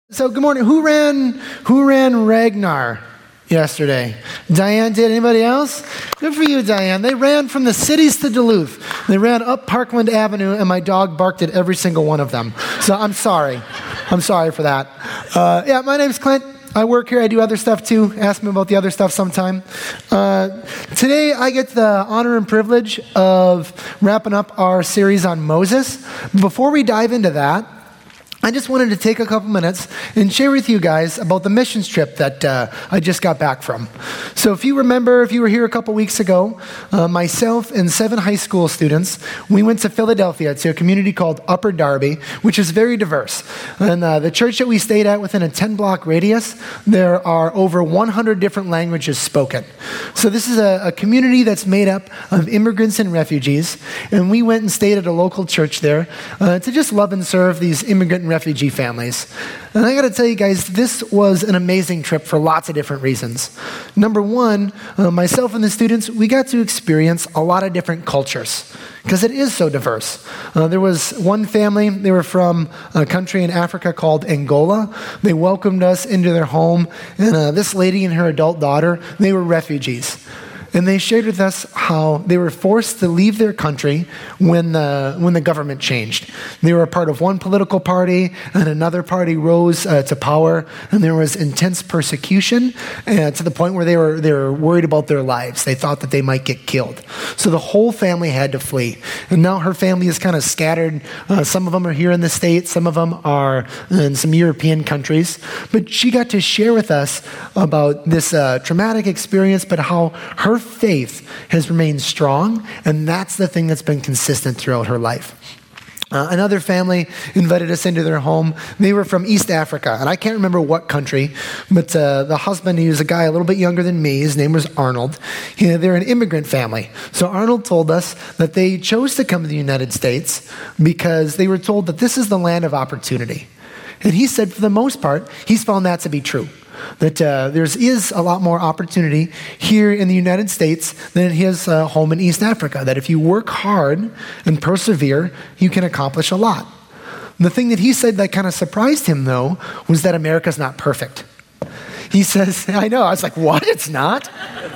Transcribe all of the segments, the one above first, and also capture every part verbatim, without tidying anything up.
So good morning. Who ran who ran Ragnar yesterday? Diane did. Anybody else? Good for you, Diane. They ran from the cities to Duluth. They ran up Parkland Avenue, and my dog barked at every single one of them. So I'm sorry. I'm sorry for that. Uh, yeah, my name's Clint. I work here. I do other stuff too. Ask me about the other stuff sometime. Uh, today, I get the honor and privilege of wrapping up our series on Moses. Before we dive into that, I just wanted to take a couple minutes and share with you guys about the missions trip that uh, I just got back from. So if you remember, if you were here a couple weeks ago, uh, myself and seven high school students, we went to Philadelphia to a community called Upper Darby, which is very diverse. And uh, the church that we stayed at, within a ten-block radius, there are over one hundred different languages spoken. So this is a, a community that's made up of immigrants and refugees, and we went and stayed at a local church there uh, to just love and serve these immigrant and refugee families. And I got to tell you guys, this was an amazing trip for lots of different reasons. Number one, uh, myself and the students, we got to experience a lot of different cultures because it is so diverse. Uh, there was one family, they were from a country in Africa called Angola. They welcomed us into their home, and uh, this lady and her adult daughter, they were refugees. And they shared with us how they were forced to leave their country when the, when the government changed. They were a part of one political party, and another party rose uh, to power, and there was intense persecution uh, to the point where they were, they were worried about their lives. They thought that they might get killed. So the whole family had to flee. And now her family is kind of scattered. Uh, some of them are here in the States. Some of them are in some European countries. But she got to share with us about this uh, traumatic experience, but how her faith has remained strong, and that's the thing that's been consistent throughout her life. Uh, another family invited us into their home. They were from East Africa, and I can't remember what country, but uh, the husband, he was a guy a little bit younger than me. His name was Arnold. He, they're an immigrant family. So Arnold told us that they chose to come to the United States because they were told that this is the land of opportunity. And he said, for the most part, he's found that to be true. That uh, there is a lot more opportunity here in the United States than his uh, home in East Africa. That if you work hard and persevere, you can accomplish a lot. And the thing that he said that kind of surprised him, though, was that America's not perfect. He says, I know, I was like, what? It's not?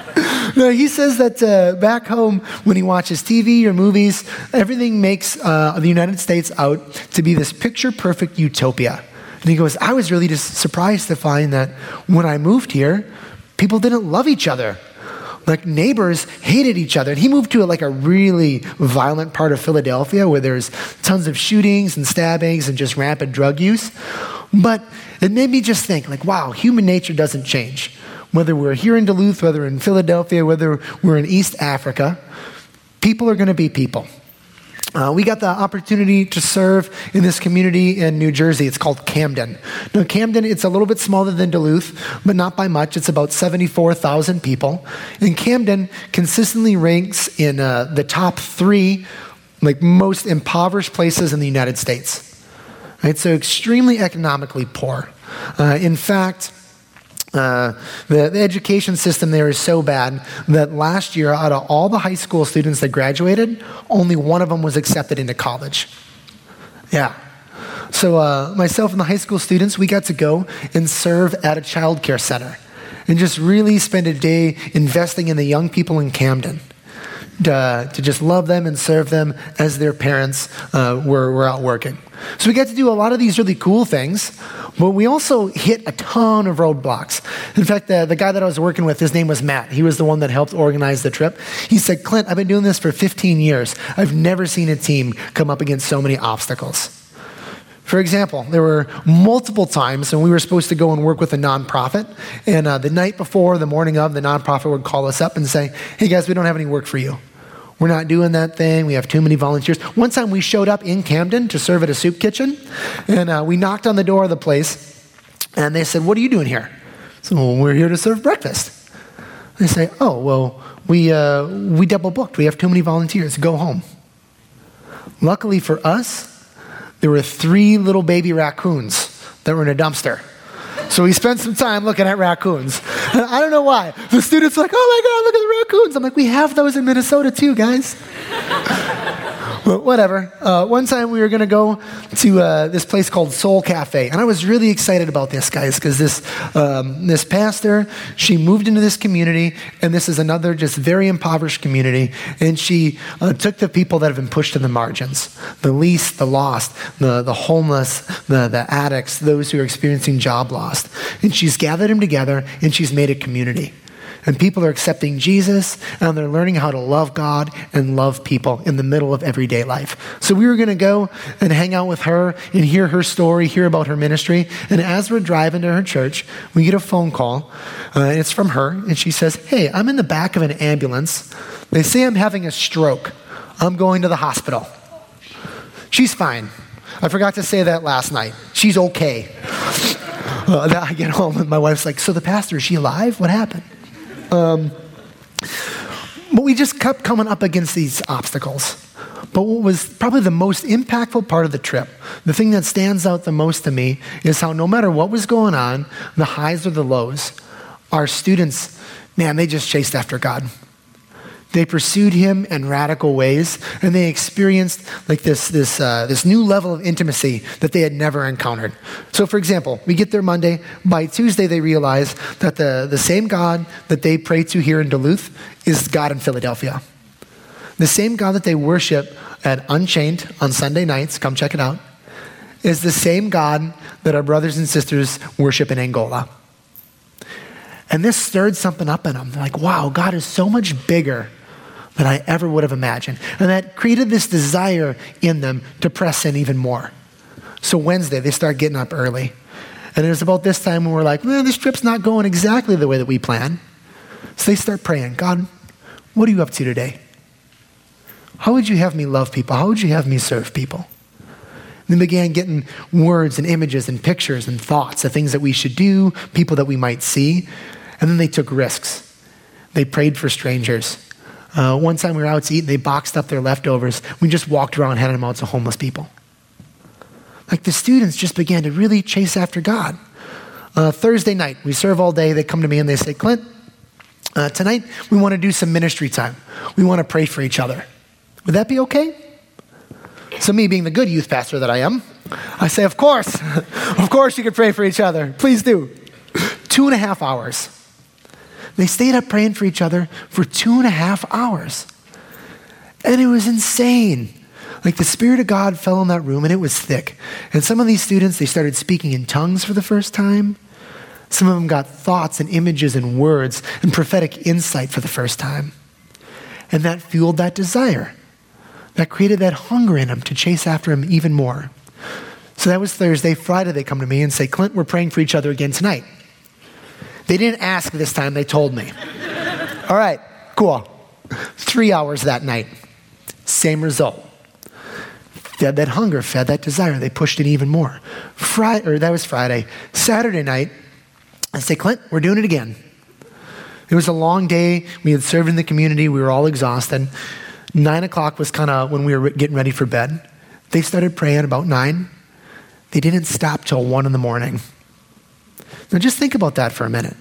No, he says that uh, back home, when he watches T V or movies, everything makes uh, the United States out to be this picture-perfect utopia. And he goes, I was really just surprised to find that when I moved here, people didn't love each other. Like neighbors hated each other. And he moved to a, like a really violent part of Philadelphia where there's tons of shootings and stabbings and just rampant drug use. But it made me just think, like, wow, human nature doesn't change. Whether we're here in Duluth, whether in Philadelphia, whether we're in East Africa, people are going to be people. Uh, we got the opportunity to serve in this community in New Jersey. It's called Camden. Now, Camden, it's a little bit smaller than Duluth, but not by much. It's about seventy-four thousand people. And Camden consistently ranks in uh, the top three, like, most impoverished places in the United States. Right? So extremely economically poor. Uh, in fact, Uh, the, the education system there is so bad that last year, out of all the high school students that graduated, only one of them was accepted into college. Yeah. So uh, myself and the high school students, we got to go and serve at a child care center and just really spend a day investing in the young people in Camden. To, to just love them and serve them as their parents uh, were, were out working. So we got to do a lot of these really cool things, but we also hit a ton of roadblocks. In fact, the, the guy that I was working with, his name was Matt. He was the one that helped organize the trip. He said, Clint, I've been doing this for fifteen years. I've never seen a team come up against so many obstacles. For example, there were multiple times when we were supposed to go and work with a nonprofit, and uh, the night before, the morning of, the nonprofit would call us up and say, hey guys, we don't have any work for you. We're not doing that thing. We have too many volunteers. One time we showed up in Camden to serve at a soup kitchen, and uh, we knocked on the door of the place, and they said, what are you doing here? So well, we're here to serve breakfast. They say, oh, well, we, uh, we double booked. We have too many volunteers. Go home. Luckily for us, there were three little baby raccoons that were in a dumpster. So we spent some time looking at raccoons. And I don't know why. The students are like, oh my God, look at the raccoons. I'm like, we have those in Minnesota too, guys. But whatever. Uh, one time we were going to go to uh, this place called Soul Cafe, and I was really excited about this, guys, because this um, this pastor, she moved into this community, and this is another just very impoverished community, and she uh, took the people that have been pushed to the margins, the least, the lost, the, the homeless, the, the addicts, those who are experiencing job loss, and she's gathered them together, and she's made a community. And people are accepting Jesus, and they're learning how to love God and love people in the middle of everyday life. So we were going to go and hang out with her and hear her story, hear about her ministry. And as we're driving to her church, we get a phone call. Uh, and it's from her. And she says, hey, I'm in the back of an ambulance. They say I'm having a stroke. I'm going to the hospital. She's fine. I forgot to say that last night. She's okay. Uh, I get home and my wife's like, so the pastor, is she alive? What happened? Um, but we just kept coming up against these obstacles. But what was probably the most impactful part of the trip, the thing that stands out the most to me, is how no matter what was going on, the highs or the lows, our students, man, they just chased after God. They pursued him in radical ways, and they experienced like this this uh, this new level of intimacy that they had never encountered. So, for example, we get there Monday. By Tuesday, they realize that the, the same God that they pray to here in Duluth is God in Philadelphia. The same God that they worship at Unchained on Sunday nights, come check it out, is the same God that our brothers and sisters worship in Angola. And this stirred something up in them. They're like, wow, God is so much bigger than I ever would have imagined. And that created this desire in them to press in even more. So Wednesday, they start getting up early. And it was about this time when we're like, well, this trip's not going exactly the way that we planned. So they start praying, God, what are you up to today? How would you have me love people? How would you have me serve people? And they began getting words and images and pictures and thoughts of things that we should do, people that we might see. And then they took risks. They prayed for strangers. Uh, one time we were out to eat, and they boxed up their leftovers. We just walked around handing them out to homeless people. Like the students just began to really chase after God. Uh, Thursday night, we serve all day. They come to me and they say, Clint, uh, tonight we want to do some ministry time. We want to pray for each other. Would that be okay? So me being the good youth pastor that I am, I say, of course. Of course you can pray for each other. Please do. Two and a half hours. They stayed up praying for each other for two and a half hours. And it was insane. Like the Spirit of God fell in that room and it was thick. And some of these students, they started speaking in tongues for the first time. Some of them got thoughts and images and words and prophetic insight for the first time. And that fueled that desire. That created that hunger in them to chase after him even more. So that was Thursday. Friday, they come to me and say, Clint, we're praying for each other again tonight. They didn't ask this time, they told me. All right, cool. Three hours that night. Same result. Fed that hunger, fed that desire. They pushed it even more. Friday, or that was Friday. Saturday night, I say, Clint, we're doing it again. It was a long day. We had served in the community. We were all exhausted. Nine o'clock was kind of when we were getting ready for bed. They started praying about nine. They didn't stop till one in the morning. Now just think about that for a minute.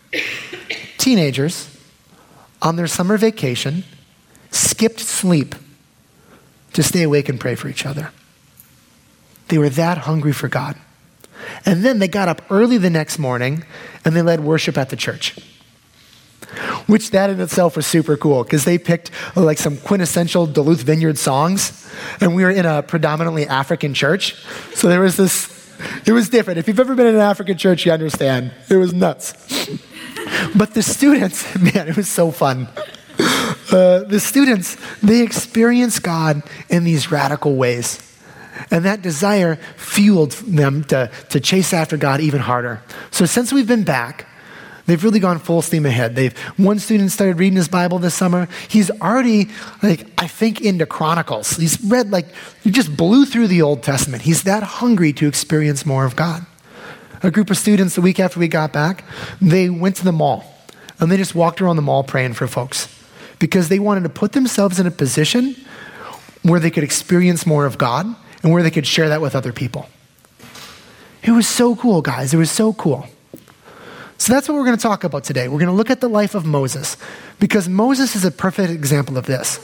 Teenagers on their summer vacation skipped sleep to stay awake and pray for each other. They were that hungry for God. And then they got up early the next morning and they led worship at the church. Which that in itself was super cool because they picked uh, like some quintessential Duluth Vineyard songs. And we were in a predominantly African church. So there was this, it was different. If you've ever been in an African church, you understand. It was nuts. But the students, man, it was so fun. Uh, the students, they experienced God in these radical ways. And that desire fueled them to, to chase after God even harder. So since we've been back, they've really gone full steam ahead. They've one student started reading his Bible this summer. He's already, like, I think into Chronicles. He's read, like, he just blew through the Old Testament. He's that hungry to experience more of God. A group of students, the week after we got back, they went to the mall. And they just walked around the mall praying for folks. Because they wanted to put themselves in a position where they could experience more of God and where they could share that with other people. It was so cool, guys. It was so cool. So that's what we're going to talk about today. We're going to look at the life of Moses because Moses is a perfect example of this.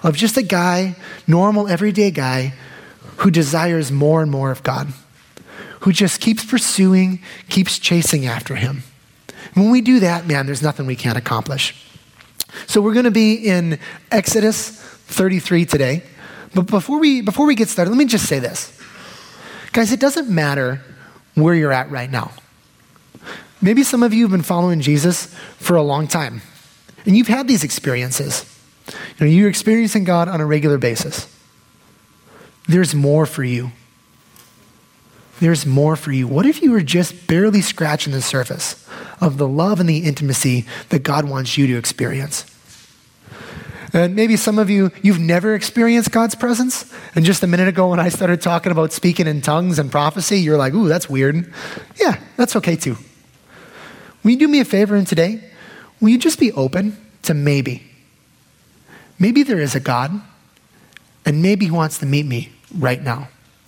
of just a guy, normal, everyday guy, who desires more and more of God, who just keeps pursuing, keeps chasing after him. When we do that, man, there's nothing we can't accomplish. So we're going to be in Exodus thirty-three today. But before we before we get started, let me just say this. Guys, it doesn't matter where you're at right now. Maybe some of you have been following Jesus for a long time, and you've had these experiences. You know, you're experiencing God on a regular basis. There's more for you. There's more for you. What if you were just barely scratching the surface of the love and the intimacy that God wants you to experience? And maybe some of you, you've never experienced God's presence. And just a minute ago when I started talking about speaking in tongues and prophecy, you're like, ooh, that's weird. Yeah, that's okay too. Will you do me a favor and today? Will you just be open to maybe? Maybe there is a God, and maybe he wants to meet me right now.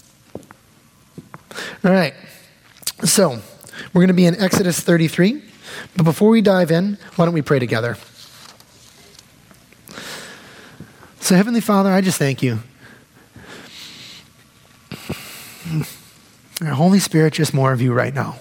All right, so we're going to be in Exodus thirty-three. But before we dive in, why don't we pray together? So Heavenly Father, I just thank you. Holy Spirit, just more of you right now.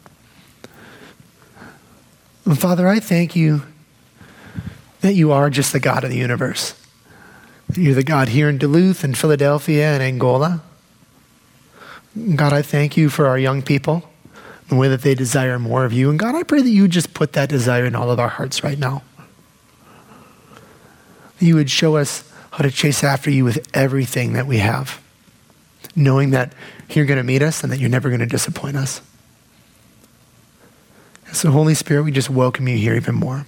And Father, I thank you that you are just the God of the universe. You're the God here in Duluth and Philadelphia and Angola. God, I thank you for our young people, the way that they desire more of you. And God, I pray that you would just put that desire in all of our hearts right now. That you would show us how to chase after you with everything that we have, knowing that you're going to meet us and that you're never going to disappoint us. So Holy Spirit, we just welcome you here even more.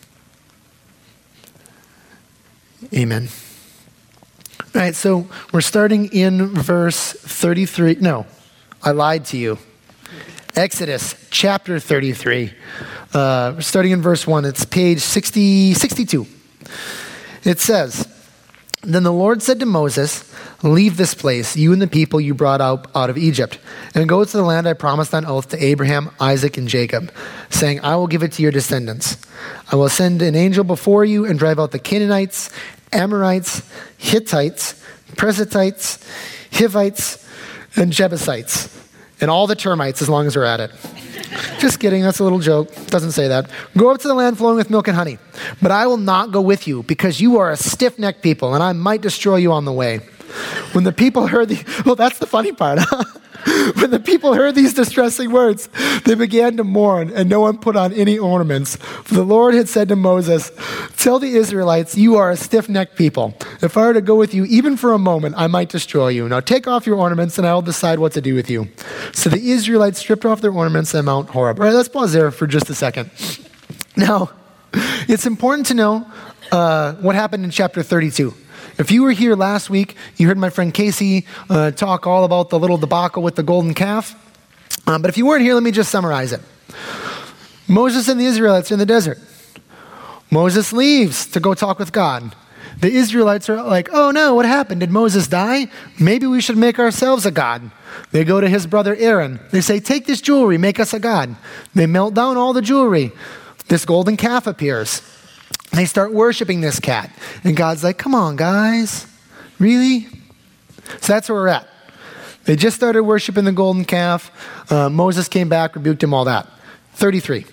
Amen. All right, so we're starting in verse thirty-three. No, I lied to you. Exodus chapter thirty-three. Uh, we're starting in verse one. It's page sixty, sixty-two. It says, "Then the Lord said to Moses, 'Leave this place, you and the people you brought out, out of Egypt, and go to the land I promised on oath to Abraham, Isaac, and Jacob, saying, I will give it to your descendants. I will send an angel before you and drive out the Canaanites, Amorites, Hittites, Perizzites, Hivites, and Jebusites, and all the termites as long as we're at it.'" Just kidding, that's a little joke. Doesn't say that. "Go up to the land flowing with milk and honey, but I will not go with you because you are a stiff-necked people, and I might destroy you on the way." When the people heard the, well, that's the funny part. When the people heard these distressing words, they began to mourn, and no one put on any ornaments. For the Lord had said to Moses, "Tell the Israelites, you are a stiff-necked people. If I were to go with you even for a moment, I might destroy you. Now take off your ornaments, and I will decide what to do with you." So the Israelites stripped off their ornaments at Mount Horeb. All right, let's pause there for just a second. Now, it's important to know uh, what happened in chapter thirty-two. If you were here last week, you heard my friend Casey uh, talk all about the little debacle with the golden calf. Um, but if you weren't here, let me just summarize it. Moses and the Israelites are in the desert. Moses leaves to go talk with God. The Israelites are like, "Oh no, what happened? Did Moses die? Maybe we should make ourselves a god." They go to his brother Aaron. They say, "Take this jewelry, make us a god." They melt down all the jewelry. This golden calf appears. They start worshiping this cat. And God's like, "Come on, guys. Really?" So that's where we're at. They just started worshiping the golden calf. Uh, Moses came back, rebuked him, all that. thirty-three.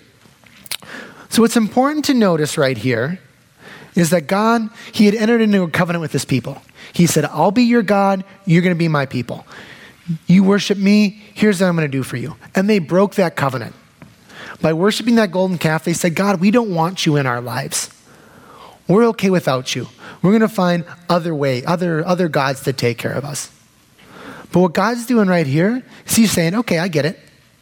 So what's important to notice right here is that God, he had entered into a covenant with his people. He said, "I'll be your God. You're going to be my people. You worship me. Here's what I'm going to do for you." And they broke that covenant. By worshiping that golden calf, they said, "God, we don't want you in our lives. We're okay without you. We're going to find other way, other, other gods to take care of us." But what God's doing right here is he's saying, "Okay, I get it.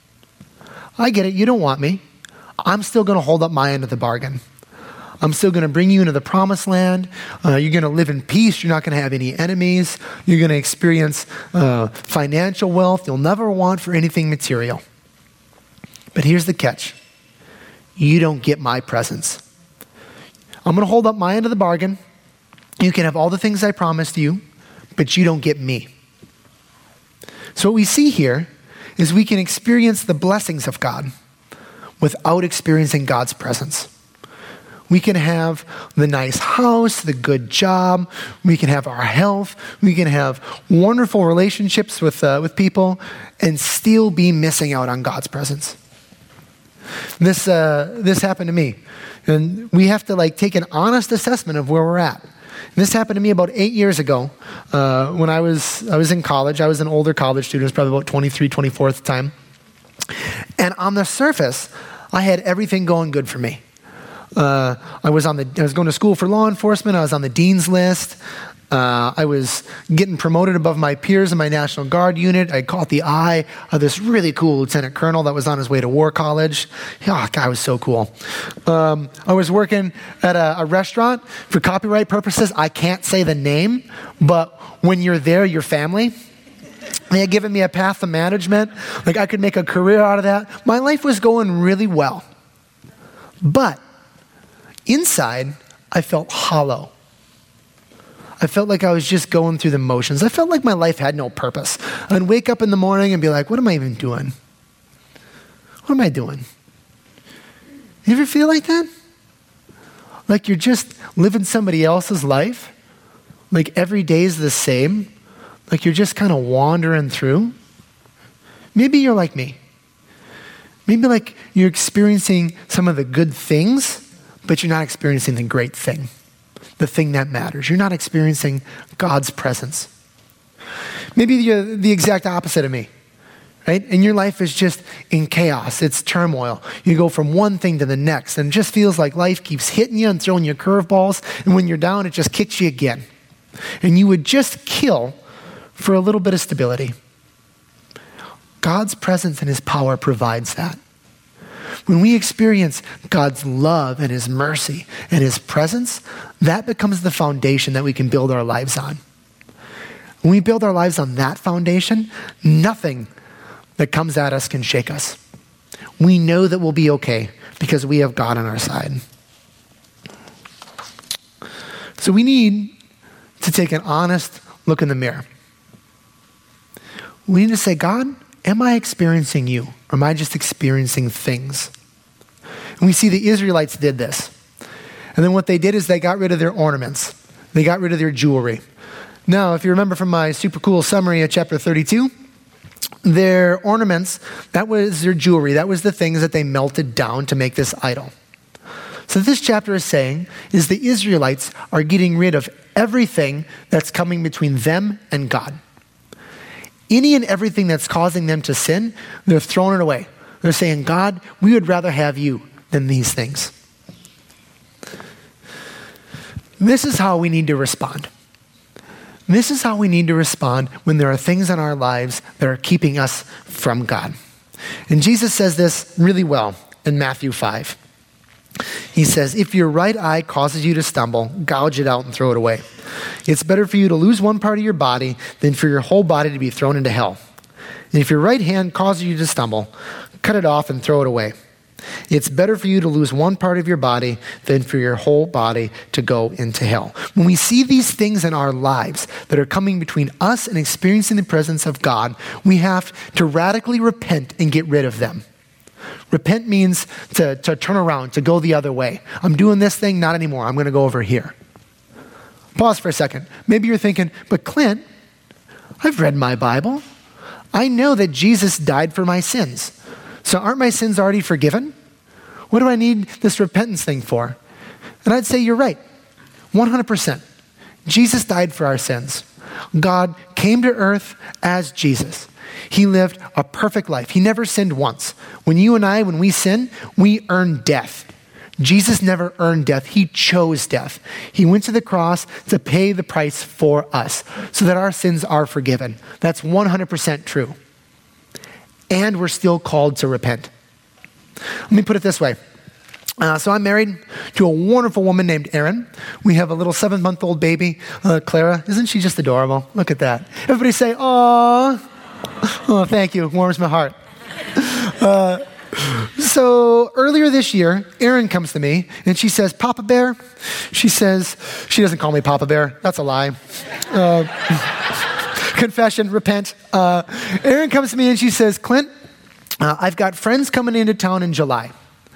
I get it. You don't want me. I'm still going to hold up my end of the bargain. I'm still going to bring you into the promised land. Uh, you're going to live in peace. You're not going to have any enemies. You're going to experience uh, financial wealth you'll never want for anything material. But here's the catch. You don't get my presence. I'm going to hold up my end of the bargain. You can have all the things I promised you, but you don't get me." So what we see here is we can experience the blessings of God without experiencing God's presence. We can have the nice house, the good job. We can have our health. We can have wonderful relationships with, uh, with people and still be missing out on God's presence. This, uh, this happened to me. And we have to like take an honest assessment of where we're at. This happened to me about eight years ago uh, when I was I was in college. I was an older college student. I was probably about twenty-three, twenty-four at the time. And on the surface, I had everything going good for me. Uh, I was on the I was going to school for law enforcement. I was on the dean's list. Uh, I was getting promoted above my peers in my National Guard unit. I caught the eye of this really cool lieutenant colonel that was on his way to war college. Oh, guy was so cool. Um, I was working at a, a restaurant. For copyright purposes, I can't say the name, but when you're there, your family. They had given me a path to management. Like I could make a career out of that. My life was going really well. But inside, I felt hollow. I felt like I was just going through the motions. I felt like my life had no purpose. I'd wake up in the morning and be like, what am I even doing? What am I doing? You ever feel like that? Like you're just living somebody else's life? Like every day is the same? Like you're just kind of wandering through? Maybe you're like me. Maybe like you're experiencing some of the good things, but you're not experiencing the great thing. The thing that matters. You're not experiencing God's presence. Maybe you're the exact opposite of me, right? And your life is just in chaos. It's turmoil. You go from one thing to the next, and it just feels like life keeps hitting you and throwing you curveballs, and when you're down, it just kicks you again. And you would just kill for a little bit of stability. God's presence and his power provides that. When we experience God's love and his mercy and his presence, that becomes the foundation that we can build our lives on. When we build our lives on that foundation, nothing that comes at us can shake us. We know that we'll be okay because we have God on our side. So we need to take an honest look in the mirror. We need to say, God, am I experiencing you? Or am I just experiencing things? And we see the Israelites did this. And then what they did is they got rid of their ornaments. They got rid of their jewelry. Now, if you remember from my super cool summary of chapter thirty-two, their ornaments, that was their jewelry. That was the things that they melted down to make this idol. So this chapter is saying is the Israelites are getting rid of everything that's coming between them and God. Any and everything that's causing them to sin, they're throwing it away. They're saying, God, we would rather have you than these things. This is how we need to respond. This is how we need to respond when there are things in our lives that are keeping us from God. And Jesus says this really well in Matthew five. He says, if your right eye causes you to stumble, gouge it out and throw it away. It's better for you to lose one part of your body than for your whole body to be thrown into hell. And if your right hand causes you to stumble, cut it off and throw it away. It's better for you to lose one part of your body than for your whole body to go into hell. When we see these things in our lives that are coming between us and experiencing the presence of God, we have to radically repent and get rid of them. Repent means to, to turn around, to go the other way. I'm doing this thing, not anymore. I'm going to go over here. Pause for a second. Maybe you're thinking, but Clint, I've read my Bible. I know that Jesus died for my sins. So aren't my sins already forgiven? What do I need this repentance thing for? And I'd say you're right. one hundred percent. Jesus died for our sins. God came to earth as Jesus. He lived a perfect life. He never sinned once. When you and I, when we sin, we earn death. Jesus never earned death. He chose death. He went to the cross to pay the price for us so that our sins are forgiven. That's one hundred percent true. And we're still called to repent. Let me put it this way. Uh, so I'm married to a wonderful woman named Erin. We have a little seven-month-old baby, uh, Clara. Isn't she just adorable? Look at that. Everybody say, "Aw." Oh, thank you. It warms my heart. Uh, so earlier this year, Erin comes to me and she says, Papa Bear. She says, she doesn't call me Papa Bear. That's a lie. Uh, confession, repent. Uh, Erin comes to me and she says, Clint, uh, I've got friends coming into town in July.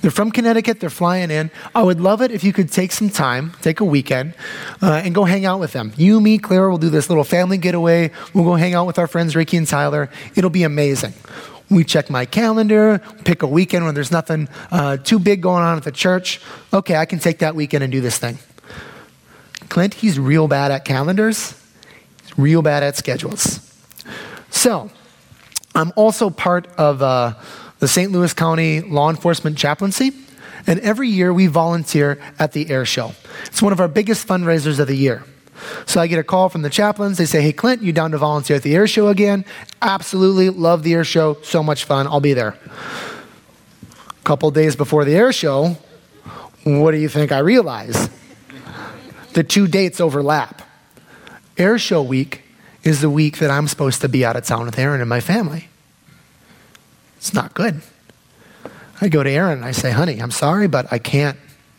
They're from Connecticut. They're flying in. I would love it if you could take some time, take a weekend, uh, and go hang out with them. You, me, Claire will do this little family getaway. We'll go hang out with our friends Ricky and Tyler. It'll be amazing. We check my calendar, pick a weekend when there's nothing uh, too big going on at the church. Okay, I can take that weekend and do this thing. Clint, he's real bad at calendars. He's real bad at schedules. So, I'm also part of uh, the Saint Louis County Law Enforcement Chaplaincy, and every year we volunteer at the air show. It's one of our biggest fundraisers of the year. So I get a call from the chaplains. They say, hey, Clint, you down to volunteer at the air show again? Absolutely. Love the air show. So much fun. I'll be there. A couple days before the air show, what do you think I realize? The two dates overlap. Air show week is the week that I'm supposed to be out of town with Aaron and my family. It's not good. I go to Aaron and I say, honey, I'm sorry, but I can't,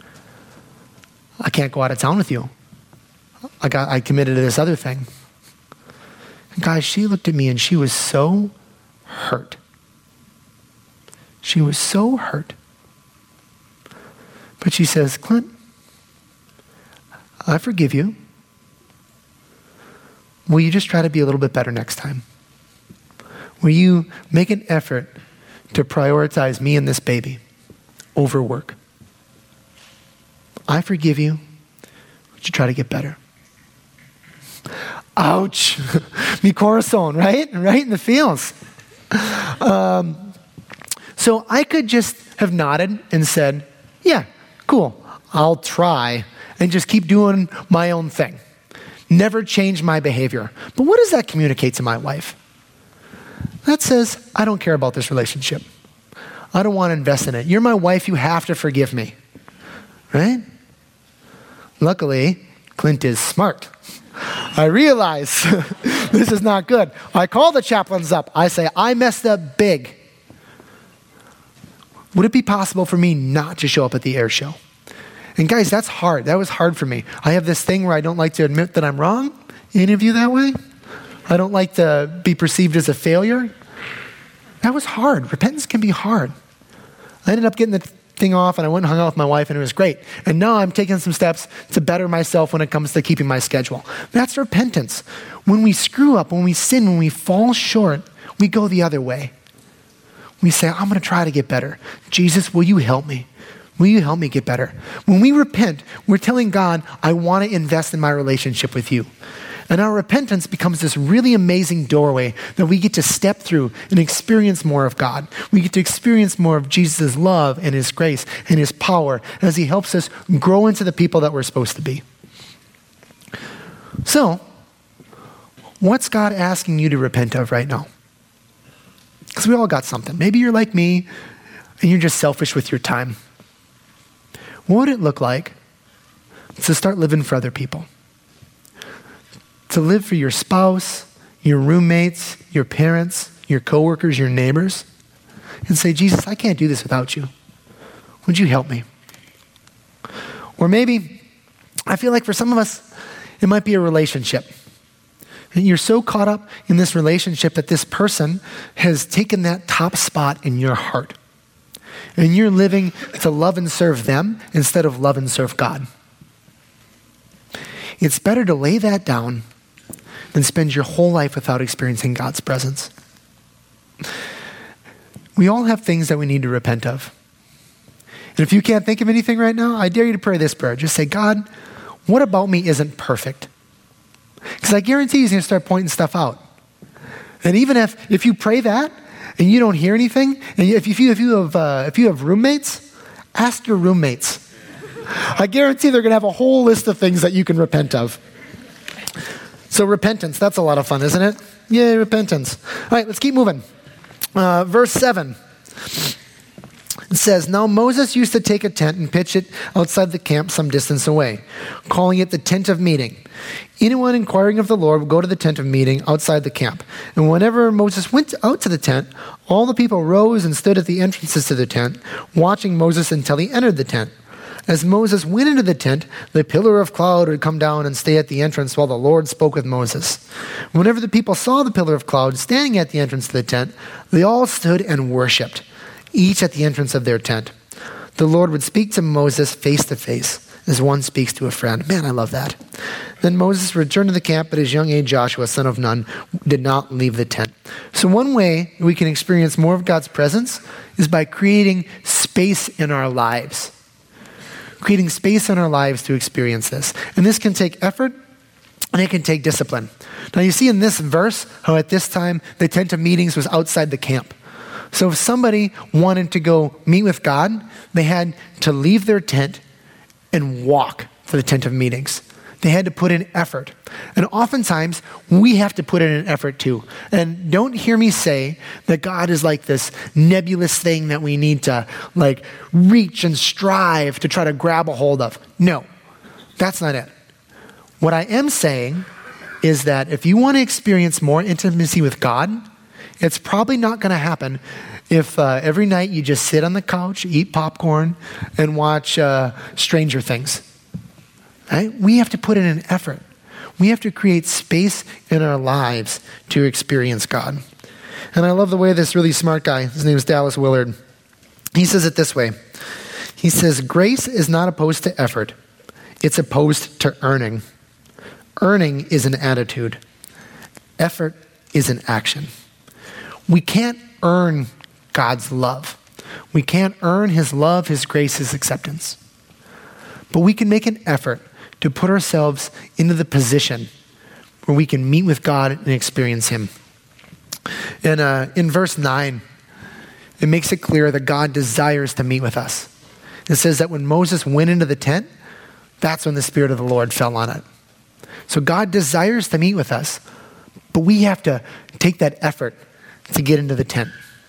I can't go out of town with you. I got, I committed to this other thing. And guys, she looked at me and she was so hurt. She was so hurt. But she says, Clint, I forgive you. Will you just try to be a little bit better next time? Will you make an effort to prioritize me and this baby over work? I forgive you. Would you try to get better? Ouch. Mi corazón, right? Right in the feels. Um, so I could just have nodded and said, yeah, cool. I'll try and just keep doing my own thing. Never change my behavior. But what does that communicate to my wife? That says, I don't care about this relationship. I don't want to invest in it. You're my wife. You have to forgive me. Right? Luckily, Clint is smart. I realize this is not good. I call the chaplains up. I say, I messed up big. Would it be possible for me not to show up at the air show? And guys, that's hard. That was hard for me. I have this thing where I don't like to admit that I'm wrong. Any of you that way? I don't like to be perceived as a failure. That was hard. Repentance can be hard. I ended up getting the thing off and I went and hung out with my wife and it was great. And now I'm taking some steps to better myself when it comes to keeping my schedule. That's repentance. When we screw up, when we sin, when we fall short, we go the other way. We say, I'm going to try to get better. Jesus, will you help me? Will you help me get better? When we repent, we're telling God, I want to invest in my relationship with you. And our repentance becomes this really amazing doorway that we get to step through and experience more of God. We get to experience more of Jesus' love and his grace and his power as he helps us grow into the people that we're supposed to be. So, what's God asking you to repent of right now? Because we all got something. Maybe you're like me and you're just selfish with your time. What would it look like to start living for other people? To live for your spouse, your roommates, your parents, your coworkers, your neighbors, and say, Jesus, I can't do this without you. Would you help me? Or maybe, I feel like for some of us, it might be a relationship. And you're so caught up in this relationship that this person has taken that top spot in your heart. And you're living to love and serve them instead of love and serve God. It's better to lay that down than spend your whole life without experiencing God's presence. We all have things that we need to repent of. And if you can't think of anything right now, I dare you to pray this prayer. Just say, God, what about me isn't perfect? Because I guarantee he's going to start pointing stuff out. And even if, if you pray that and you don't hear anything, and if you, if you have, uh, if you have roommates, ask your roommates. I guarantee they're going to have a whole list of things that you can repent of. So repentance, that's a lot of fun, isn't it? Yay, repentance. All right, let's keep moving. Uh, verse seven. It says, now Moses used to take a tent and pitch it outside the camp some distance away, calling it the tent of meeting. Anyone inquiring of the Lord would go to the tent of meeting outside the camp. And whenever Moses went out to the tent, all the people rose and stood at the entrances to the tent, watching Moses until he entered the tent. As Moses went into the tent, the pillar of cloud would come down and stay at the entrance while the Lord spoke with Moses. Whenever the people saw the pillar of cloud standing at the entrance to the tent, they all stood and worshipped, each at the entrance of their tent. the Lord would speak to Moses face to face as one speaks to a friend. Man, I love that. Then Moses returned to the camp, but his young age Joshua, son of Nun, did not leave the tent. So one way we can experience more of God's presence is by creating space in our lives. Creating space in our lives to experience this. And this can take effort, and it can take discipline. Now you see in this verse how at this time the tent of meetings was outside the camp. So if somebody wanted to go meet with God, they had to leave their tent and walk to the tent of meetings. They had to put in effort. And oftentimes, we have to put in an effort too. And don't hear me say that God is like this nebulous thing that we need to like reach and strive to try to grab a hold of. No, that's not it. What I am saying is that if you want to experience more intimacy with God, it's probably not going to happen if uh, every night you just sit on the couch, eat popcorn, and watch uh, Stranger Things. Right? We have to put in an effort. We have to create space in our lives to experience God. And I love the way this really smart guy, his name is Dallas Willard, he says it this way. He says, grace is not opposed to effort. It's opposed to earning. Earning is an attitude. Effort is an action. We can't earn God's love. We can't earn his love, his grace, his acceptance. But we can make an effort to put ourselves into the position where we can meet with God and experience him. And uh, in verse nine, it makes it clear that God desires to meet with us. It says that when Moses went into the tent, that's when the Spirit of the Lord fell on it. So God desires to meet with us, but we have to take that effort to get into the tent,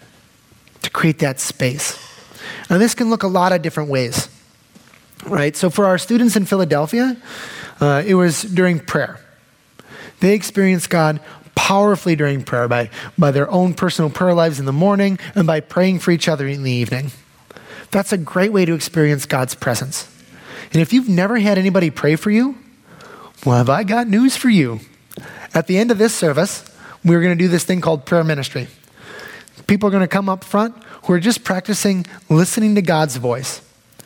to create that space. Now this can look a lot of different ways. Right, so for our students in Philadelphia, uh, it was during prayer. They experienced God powerfully during prayer by, by their own personal prayer lives in the morning and by praying for each other in the evening. That's a great way to experience God's presence. And if you've never had anybody pray for you, well, have I got news for you. At the end of this service, we're going to do this thing called prayer ministry. People are going to come up front who are just practicing listening to God's voice.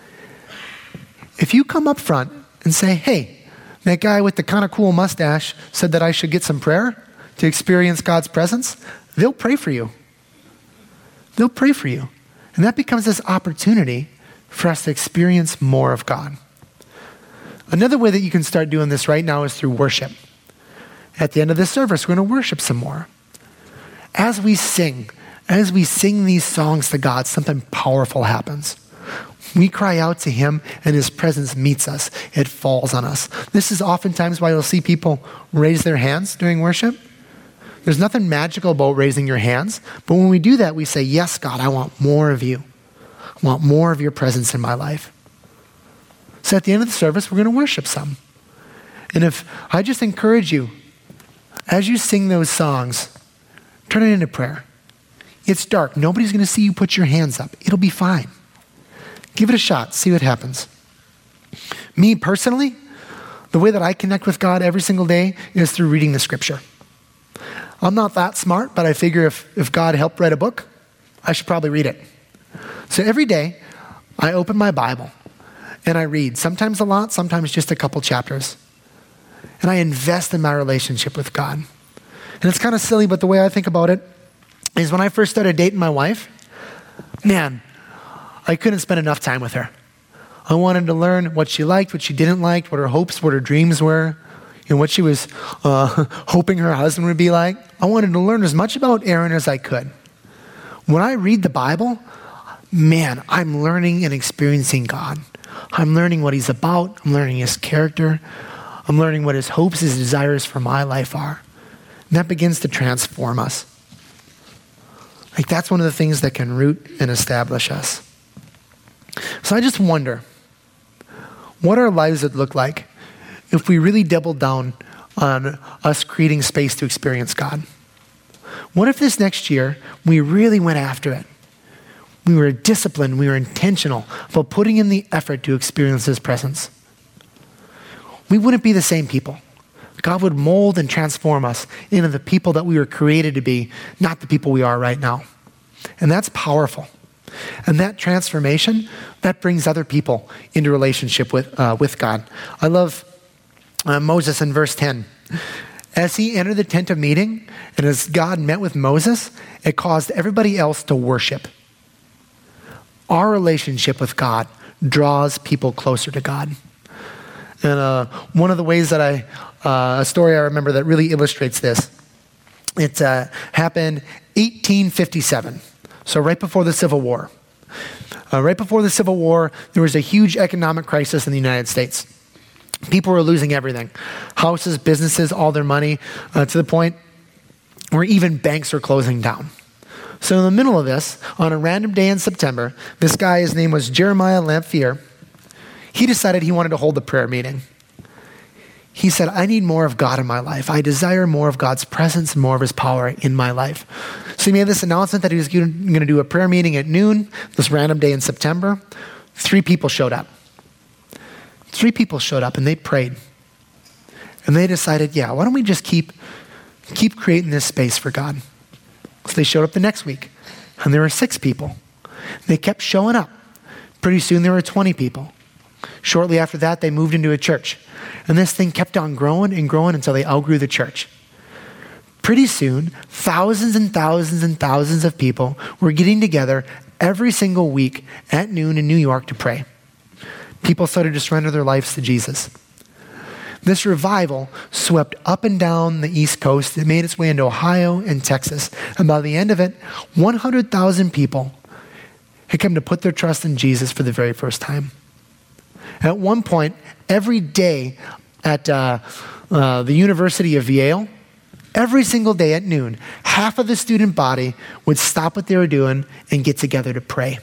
If you come up front and say, hey, that guy with the kind of cool mustache said that I should get some prayer to experience God's presence, they'll pray for you. They'll pray for you. And that becomes this opportunity for us to experience more of God. Another way that you can start doing this right now is through worship. At the end of this service, we're going to worship some more. As we sing, as we sing these songs to God, something powerful happens. We cry out to him and his presence meets us. It falls on us. This is oftentimes why you'll see people raise their hands during worship. There's nothing magical about raising your hands, but when we do that, we say, yes, God, I want more of you. I want more of your presence in my life. So at the end of the service, we're going to worship some. And if I just encourage you, as you sing those songs, turn it into prayer. It's dark. Nobody's going to see you put your hands up. It'll be fine. Give it a shot. See what happens. Me personally, the way that I connect with God every single day is through reading the scripture. I'm not that smart, but I figure if, if God helped write a book, I should probably read it. So every day, I open my Bible and I read, sometimes a lot, sometimes just a couple chapters. And I invest in my relationship with God. And it's kind of silly, but the way I think about it is when I first started dating my wife, man, I couldn't spend enough time with her. I wanted to learn what she liked, what she didn't like, what her hopes, what her dreams were, you know, what she was uh, hoping her husband would be like. I wanted to learn as much about Aaron as I could. When I read the Bible, man, I'm learning and experiencing God. I'm learning what he's about. I'm learning his character. I'm learning what his hopes, his desires for my life are. And that begins to transform us. Like that's one of the things that can root and establish us. So I just wonder what our lives would look like if we really doubled down on us creating space to experience God. What if this next year we really went after it? We were disciplined, we were intentional about putting in the effort to experience his presence. We wouldn't be the same people. God would mold and transform us into the people that we were created to be, not the people we are right now. And that's powerful. And that transformation, that brings other people into relationship with, uh, with God. I love uh, Moses in verse ten. As he entered the tent of meeting, and as God met with Moses, it caused everybody else to worship. Our relationship with God draws people closer to God. And uh, one of the ways that I, uh, a story I remember that really illustrates this, it uh, happened eighteen fifty-seven, so right before the Civil War. Uh, right before the Civil War, there was a huge economic crisis in the United States. People were losing everything. Houses, businesses, all their money, uh, to the point where even banks are closing down. So in the middle of this, on a random day in September, this guy, his name was Jeremiah Lamphere, he decided he wanted to hold a prayer meeting. He said, I need more of God in my life. I desire more of God's presence, more of his power in my life. So he made this announcement that he was going to do a prayer meeting at noon, this random day in September. Three people showed up. Three people showed up and they prayed. And they decided, yeah, why don't we just keep, keep creating this space for God? So they showed up the next week and there were six people. They kept showing up. Pretty soon there were twenty people. Shortly after that, they moved into a church. And this thing kept on growing and growing until they outgrew the church. Pretty soon, thousands and thousands and thousands of people were getting together every single week at noon in New York to pray. People started to surrender their lives to Jesus. This revival swept up and down the East Coast. It made its way into Ohio and Texas. And by the end of it, one hundred thousand people had come to put their trust in Jesus for the very first time. At one point, every day at uh, uh, the University of Yale, every single day at noon, half of the student body would stop what they were doing and get together to pray.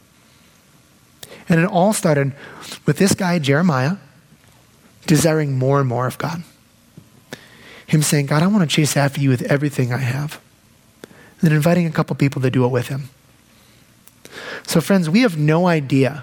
And it all started with this guy, Jeremiah, desiring more and more of God. Him saying, God, I want to chase after you with everything I have. And then inviting a couple people to do it with him. So friends, we have no idea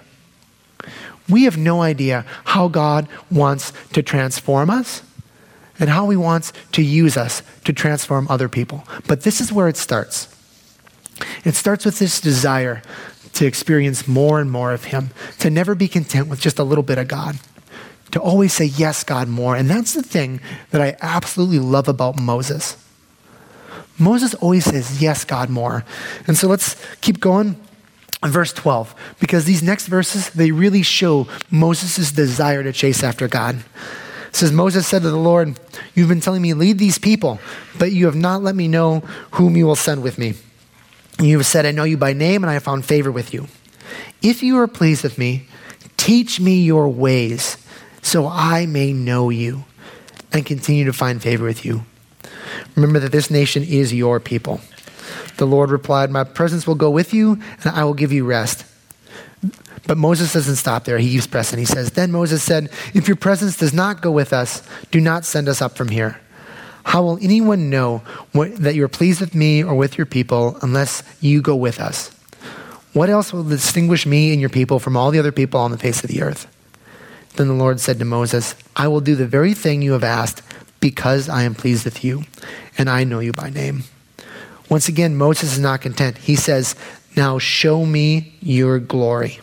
We have no idea how God wants to transform us and how he wants to use us to transform other people. But this is where it starts. It starts with this desire to experience more and more of him, to never be content with just a little bit of God, to always say, yes, God, more. And that's the thing that I absolutely love about Moses. Moses always says, yes, God, more. And so let's keep going. Verse twelve, because these next verses, they really show Moses' desire to chase after God. It says, Moses said to the Lord, you've been telling me, lead these people, but you have not let me know whom you will send with me. And you have said, I know you by name, and I have found favor with you. If you are pleased with me, teach me your ways, so I may know you and continue to find favor with you. Remember that this nation is your people. The Lord replied, my presence will go with you, and I will give you rest. But Moses doesn't stop there. He keeps pressing. He says, then Moses said, if your presence does not go with us, do not send us up from here. How will anyone know what, that you're pleased with me or with your people unless you go with us? What else will distinguish me and your people from all the other people on the face of the earth? Then the Lord said to Moses, I will do the very thing you have asked because I am pleased with you, and I know you by name. Once again, Moses is not content. He says, now show me your glory.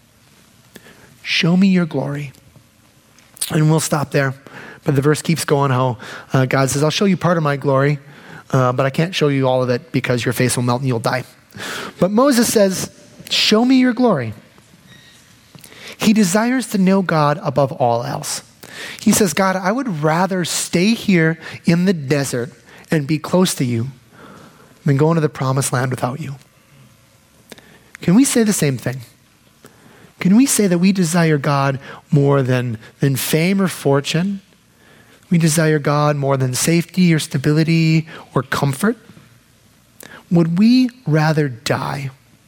Show me your glory. And we'll stop there. But the verse keeps going how uh, God says, I'll show you part of my glory, uh, but I can't show you all of it because your face will melt and you'll die. But Moses says, show me your glory. He desires to know God above all else. He says, God, I would rather stay here in the desert and be close to you than go into the promised land without you. Can we say the same thing? Can we say that we desire God more than, than fame or fortune? We desire God more than safety or stability or comfort? Would we rather die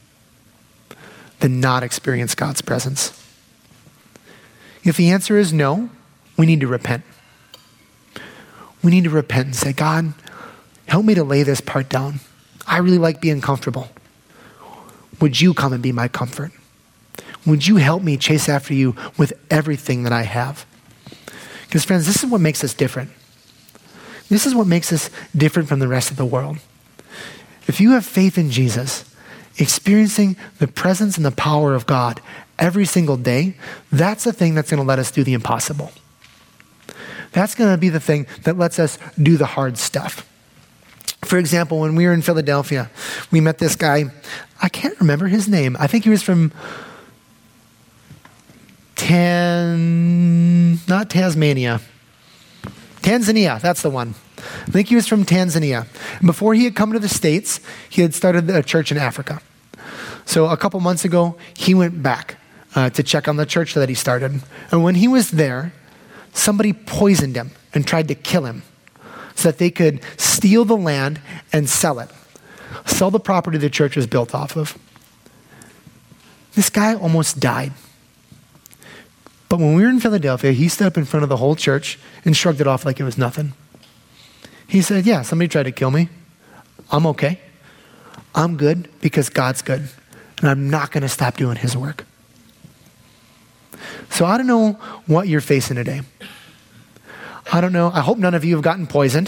than not experience God's presence? If the answer is no, we need to repent. We need to repent and say, God, help me to lay this part down. I really like being comfortable. Would you come and be my comfort? Would you help me chase after you with everything that I have? Because friends, this is what makes us different. This is what makes us different from the rest of the world. If you have faith in Jesus experiencing the presence and the power of God every single day, that's the thing that's going to let us do the impossible. That's going to be the thing that lets us do the hard stuff. For example, when we were in Philadelphia, we met this guy. I can't remember his name. I think he was from Tan, not Tasmania. Tanzania, that's the one. I think he was from Tanzania. And before he had come to the States, he had started a church in Africa. So a couple months ago, he went back uh, to check on the church that he started. And when he was there, somebody poisoned him and tried to kill him so that they could steal the land and sell it. Sell the property the church was built off of. This guy almost died. But when we were in Philadelphia, he stood up in front of the whole church and shrugged it off like it was nothing. He said, yeah, somebody tried to kill me. I'm okay. I'm good because God's good. And I'm not going to stop doing his work. So I don't know what you're facing today. I don't know. I hope none of you have gotten poisoned.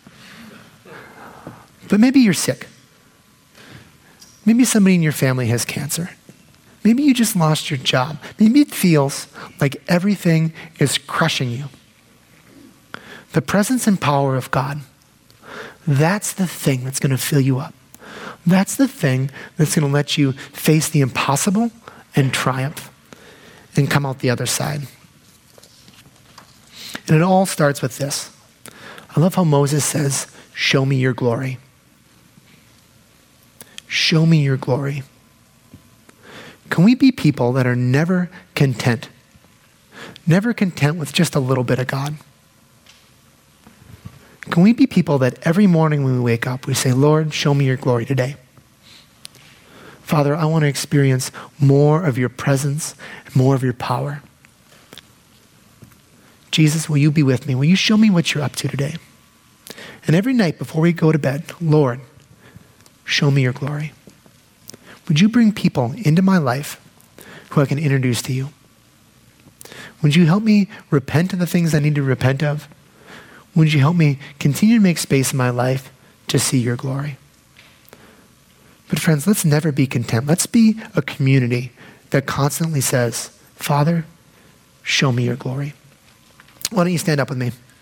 But maybe you're sick. Maybe somebody in your family has cancer. Maybe you just lost your job. Maybe it feels like everything is crushing you. The presence and power of God, that's the thing that's going to fill you up. That's the thing that's going to let you face the impossible and triumph and come out the other side. And it all starts with this. I love how Moses says, show me your glory. Show me your glory. Can we be people that are never content? Never content with just a little bit of God? Can we be people that every morning when we wake up, we say, Lord, show me your glory today. Father, I want to experience more of your presence, more of your power. Jesus, will you be with me? Will you show me what you're up to today? And every night before we go to bed, Lord, show me your glory. Would you bring people into my life who I can introduce to you? Would you help me repent of the things I need to repent of? Would you help me continue to make space in my life to see your glory? But friends, let's never be content. Let's be a community that constantly says, Father, show me your glory. Why don't you stand up with me?